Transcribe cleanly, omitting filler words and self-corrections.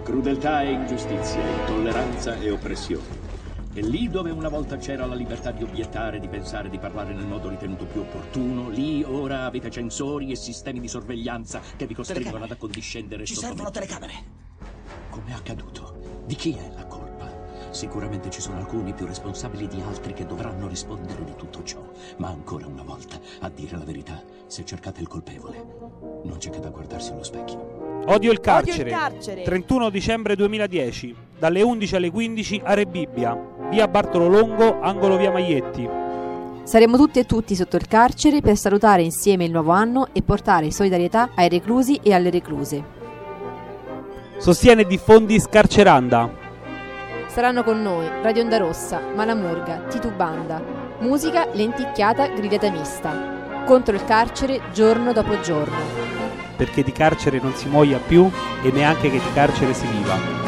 Crudeltà e ingiustizia, intolleranza e oppressione. E lì dove una volta c'era la libertà di obiettare, di pensare, di parlare nel modo ritenuto più opportuno, lì ora avete censori e sistemi di sorveglianza che vi costringono ad accondiscendere. Ci servono telecamere. Come è accaduto? Di chi è la colpa? Sicuramente ci sono alcuni più responsabili di altri che dovranno rispondere di tutto ciò. Ma ancora una volta, a dire la verità, se cercate il colpevole, non c'è che da guardarsi allo specchio. Odio il carcere. Odio il carcere. 31 dicembre 2010, dalle 11 alle 15 a Rebibbia, via Bartolo Longo, angolo via Maglietti. Saremo tutti e tutti sotto il carcere per salutare insieme il nuovo anno e portare solidarietà ai reclusi e alle recluse. Sostiene e diffondi Scarceranda. Saranno con noi Radio Onda Rossa, Malamurga, Titubanda, musica lenticchiata grigliata mista. Contro il carcere giorno dopo giorno. Perché di carcere non si muoia più e neanche che di carcere si viva.